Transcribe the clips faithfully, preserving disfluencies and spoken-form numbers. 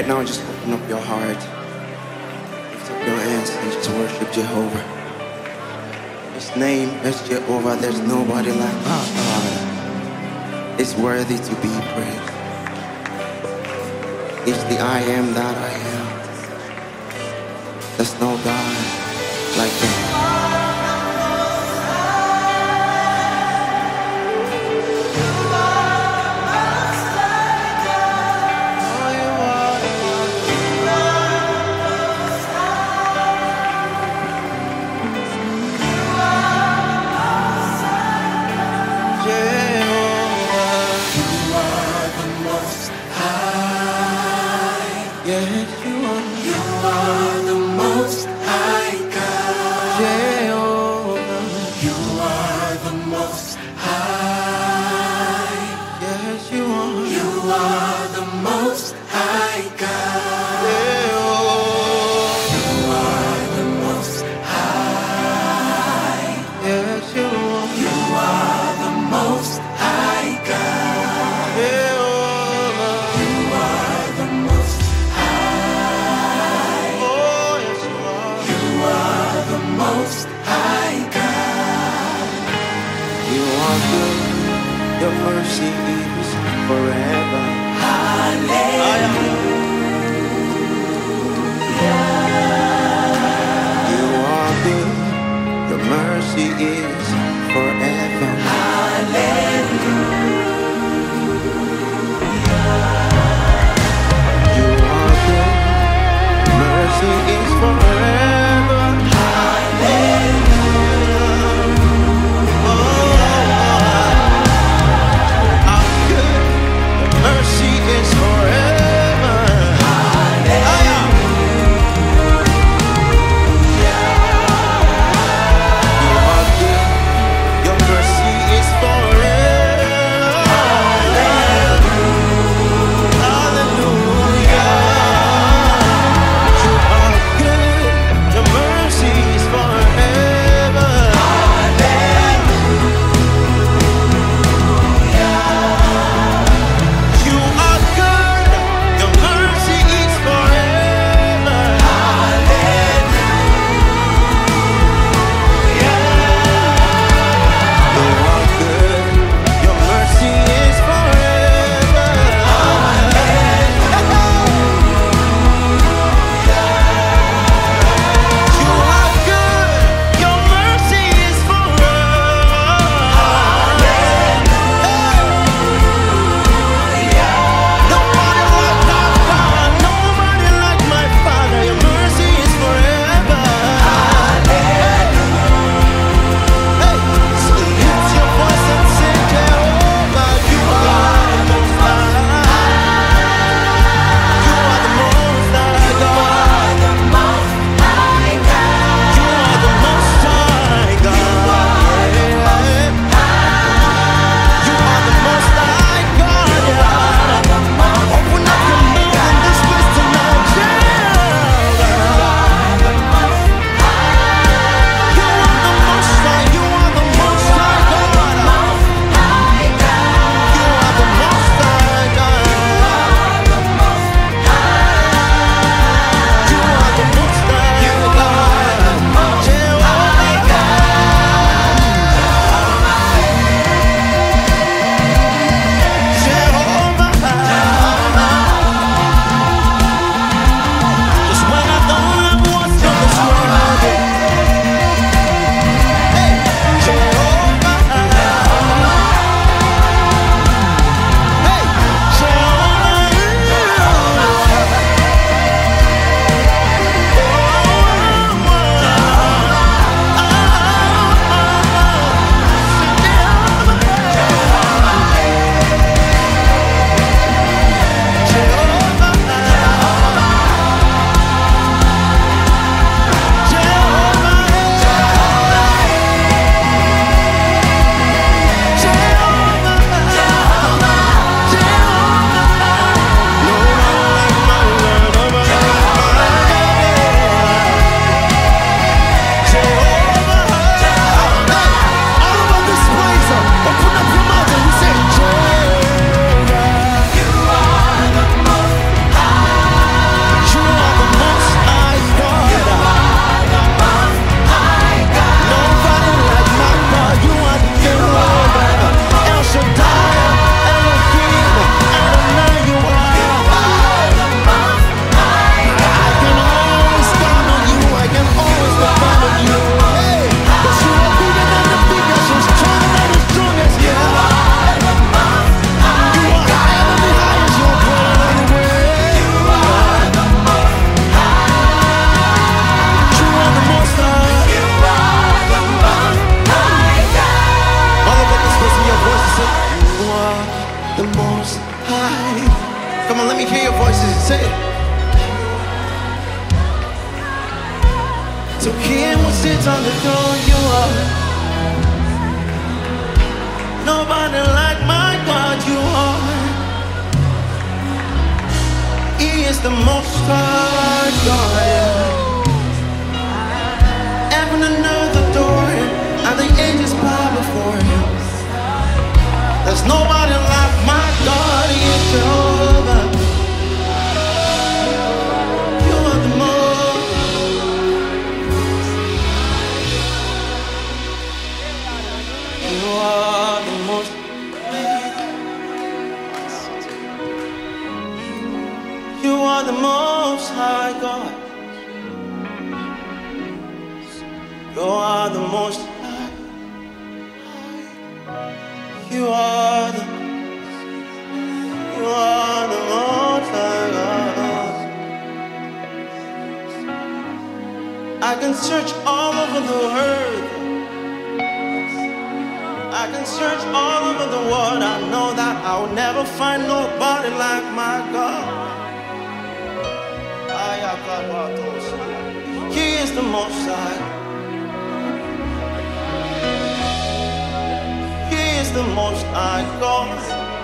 Right now, just open up your heart, lift up your hands, and just worship Jehovah. His name is Jehovah. There's nobody like our God. It's worthy to be praised. It's the I am that I am. There's no God like him. Yes, you are. You are the most high God. Jehovah. You are the most high. Yes, you are. You are the most high God. Jehovah. You are the most high. Yes, you are. You are the most high God. Jehovah. You are the most Most High God. You are good, your mercy is forever. Hallelujah. You are good, your mercy is forever. Hallelujah. You are good, mercy is forever. Say it. So King will sit on the throne, you are. Nobody like my God, you are. He is the most high God. Heaven and earth adore him, and the angels bow before him. There's nobody like my God, he is Jehovah. You are the most. You are the most. You are the most high God. You are the most high. You are the. You are the most high God. I can search all over the earth. I can search all over the world. I know that I will never find nobody like my God. He is the most high. He is the most high God.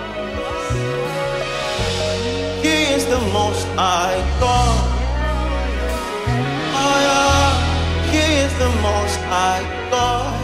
He is the most high God. Oh yeah, he is the most high God.